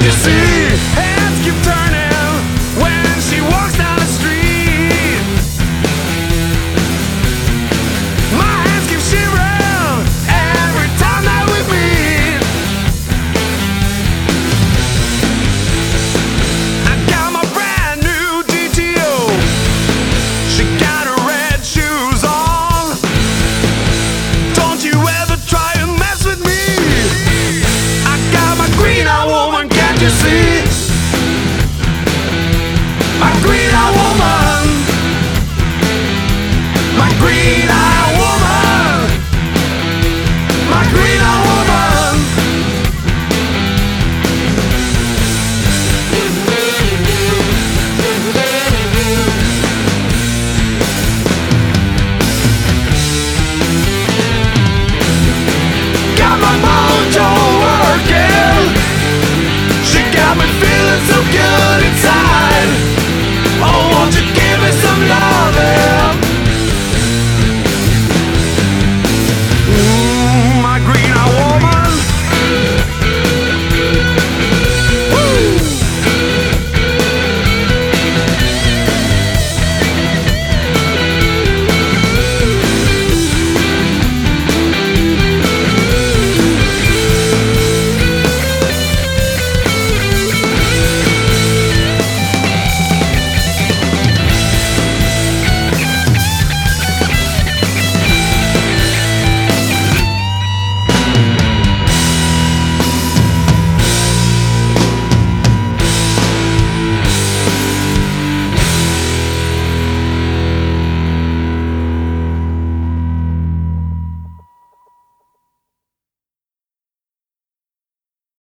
you see? Heads keep turning when she walks down the street. My hands keep shivering every time that we meet. I got my brand new GTO. She got her red shoes on. Don't you ever try and mess with me. I got my green-eyed woman, can't you see?